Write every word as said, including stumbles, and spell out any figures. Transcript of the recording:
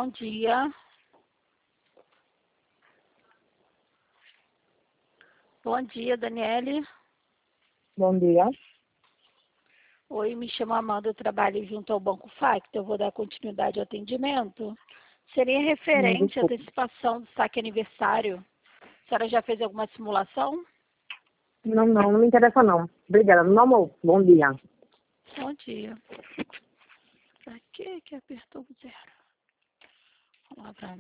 Bom dia. Bom dia, Daniele. Bom dia. Oi, me chamo Amanda, eu trabalho junto ao Banco Facto. Eu vou dar continuidade ao atendimento. Seria referente à Desculpa. antecipação do saque aniversário. A senhora já fez alguma simulação? Não, não, não me interessa não. Obrigada. Meu amor, bom dia. Bom dia. Pra que que apertou o zero? Vamos lá pra